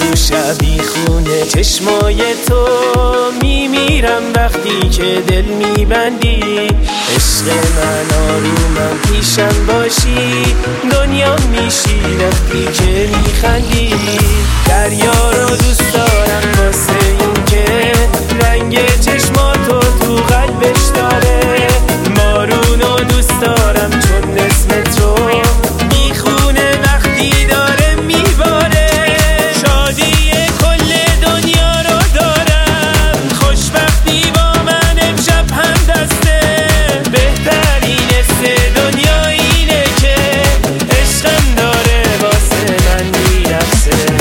تو شبی خونه چشمای تو میمیرم وقتی که دل میبندی. عشق من آرومم پیشم باشی، دنیا میشی وقتی که میخندی. دریا رو دوست دارم واسه این که رنگ چشماتو تو قلبش داره. بارونو دوست دارم چون اسمت رو میخونه وقتی داره میباره. شادی کل دنیا رو دارم، خوشبختی با من امشب هم دسته. بهترین حس دنیا اینه که عشقم داره واسه من میرقصه.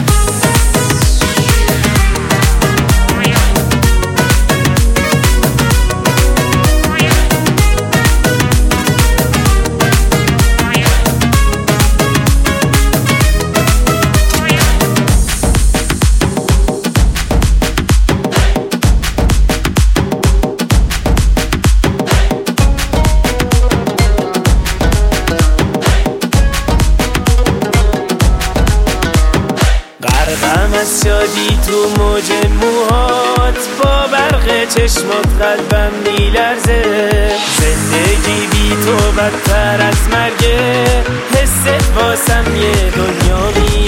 غرقم از شادی تو موج موهات، با برق چشمات قلبم میلرزه. زندگی بی تو بدتر از مرگه، حست واسم یه دنیا